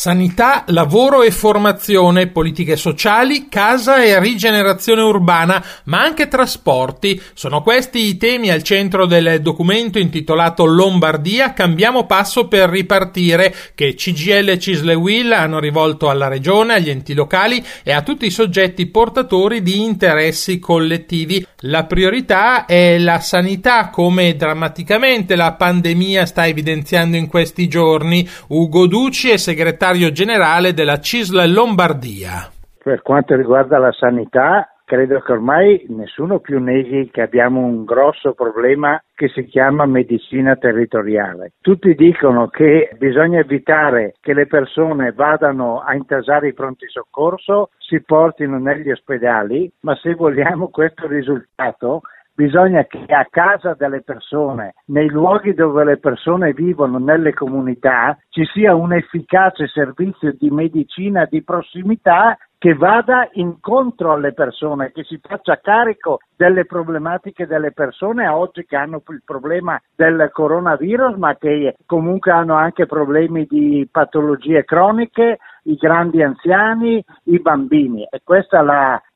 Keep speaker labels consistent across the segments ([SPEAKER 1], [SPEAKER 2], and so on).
[SPEAKER 1] Sanità, lavoro e formazione, politiche sociali, casa e rigenerazione urbana, ma anche trasporti. Sono questi i temi al centro del documento intitolato Lombardia, cambiamo passo per ripartire, che CGIL e CISL e UIL hanno rivolto alla Regione, agli enti locali e a tutti i soggetti portatori di interessi collettivi. La priorità è la sanità, come drammaticamente la pandemia sta evidenziando in questi giorni. Ugo Duci è segretario generale della CISL Lombardia.
[SPEAKER 2] Per quanto riguarda la sanità, credo che ormai nessuno più neghi che abbiamo un grosso problema che si chiama medicina territoriale. Tutti dicono che bisogna evitare che le persone vadano a intasare i pronti soccorso, si portino negli ospedali, ma se vogliamo questo risultato bisogna che a casa delle persone, nei luoghi dove le persone vivono, nelle comunità, ci sia un efficace servizio di medicina di prossimità che vada incontro alle persone, che si faccia carico delle problematiche delle persone oggi che hanno il problema del coronavirus, ma che comunque hanno anche problemi di patologie croniche, i grandi anziani, i bambini. E questa è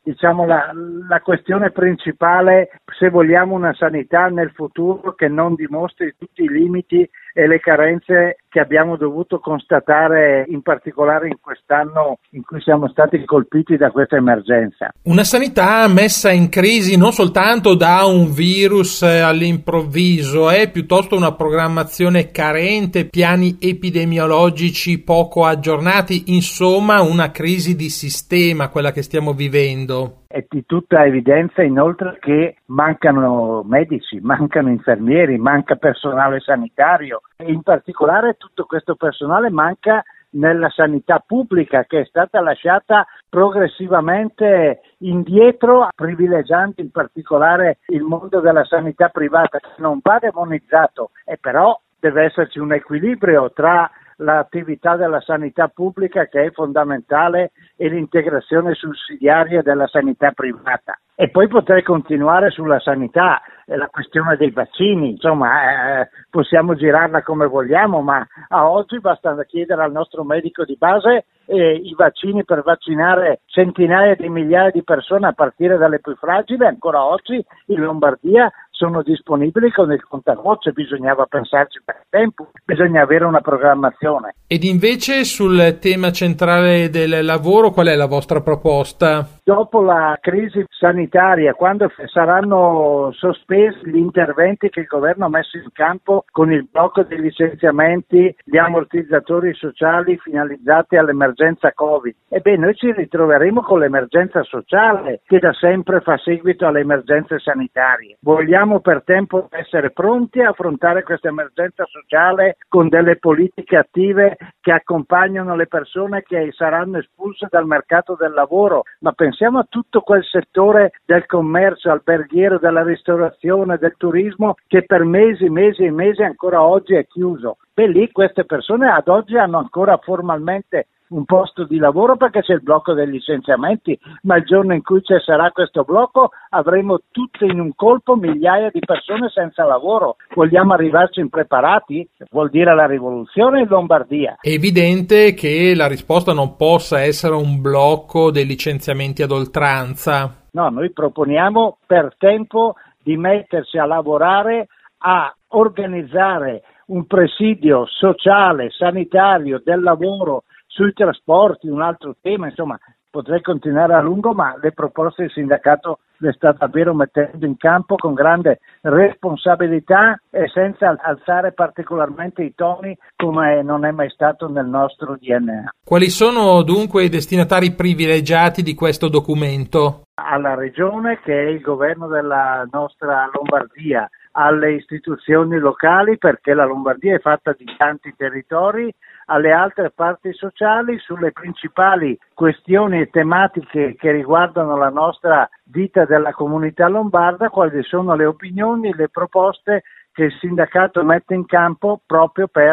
[SPEAKER 2] la questione principale se vogliamo una sanità nel futuro che non dimostri tutti i limiti e le carenze che abbiamo dovuto constatare in particolare in quest'anno in cui siamo stati colpiti da questa emergenza.
[SPEAKER 1] Una sanità messa in crisi non soltanto da un virus all'improvviso, è piuttosto una programmazione carente, piani epidemiologici poco aggiornati, insomma una crisi di sistema quella che stiamo vivendo.
[SPEAKER 2] È di tutta evidenza inoltre che mancano medici, mancano infermieri, manca personale sanitario e in particolare tutto questo personale manca nella sanità pubblica che è stata lasciata progressivamente indietro, privilegiando in particolare il mondo della sanità privata che non va demonizzato e però deve esserci un equilibrio tra l'attività della sanità pubblica che è fondamentale e l'integrazione sussidiaria della sanità privata. E poi potrei continuare sulla sanità, la questione dei vaccini, insomma possiamo girarla come vogliamo, ma a oggi basta chiedere al nostro medico di base i vaccini per vaccinare centinaia di migliaia di persone a partire dalle più fragili. Ancora oggi in Lombardia sono disponibili con il contagocce, bisognava pensarci per tempo, bisogna avere una programmazione.
[SPEAKER 1] Ed invece sul tema centrale del lavoro, qual è la vostra proposta?
[SPEAKER 2] Dopo la crisi sanitaria, quando saranno sospesi gli interventi che il governo ha messo in campo con il blocco dei licenziamenti, gli ammortizzatori sociali finalizzati all'emergenza Covid, noi ci ritroveremo con l'emergenza sociale che da sempre fa seguito alle emergenze sanitarie. Vogliamo per tempo essere pronti a affrontare questa emergenza sociale con delle politiche attive che accompagnano le persone che saranno espulse dal mercato del lavoro, ma pensiamo a tutto quel settore del commercio alberghiero, della ristorazione, del turismo che per mesi e mesi ancora oggi è chiuso. Lì queste persone ad oggi hanno ancora formalmente un posto di lavoro perché c'è il blocco dei licenziamenti, ma il giorno in cui ci sarà questo blocco avremo tutte in un colpo migliaia di persone senza lavoro. Vogliamo arrivarci impreparati? Vuol dire la rivoluzione in Lombardia.
[SPEAKER 1] È evidente che la risposta non possa essere un blocco dei licenziamenti ad oltranza.
[SPEAKER 2] No, noi proponiamo per tempo di mettersi a lavorare, a organizzare un presidio sociale, sanitario, del lavoro, sui trasporti, un altro tema, insomma potrei continuare a lungo, ma le proposte del sindacato le sta davvero mettendo in campo con grande responsabilità e senza alzare particolarmente i toni come non è mai stato nel nostro DNA.
[SPEAKER 1] Quali sono dunque i destinatari privilegiati di questo documento?
[SPEAKER 2] Alla Regione, che è il governo della nostra Lombardia, alle istituzioni locali, perché la Lombardia è fatta di tanti territori, alle altre parti sociali, sulle principali questioni e tematiche che riguardano la nostra vita della comunità lombarda, quali sono le opinioni, le proposte che il sindacato mette in campo proprio per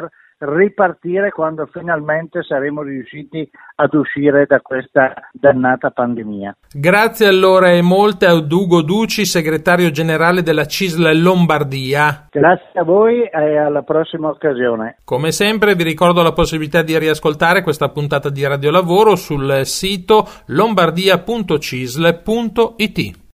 [SPEAKER 2] ripartire quando finalmente saremo riusciti ad uscire da questa dannata pandemia.
[SPEAKER 1] Grazie allora e molte ad Ugo Duci, segretario generale della CISL Lombardia.
[SPEAKER 2] Grazie a voi e alla prossima occasione.
[SPEAKER 1] Come sempre vi ricordo la possibilità di riascoltare questa puntata di Radio Lavoro sul sito lombardia.cisl.it.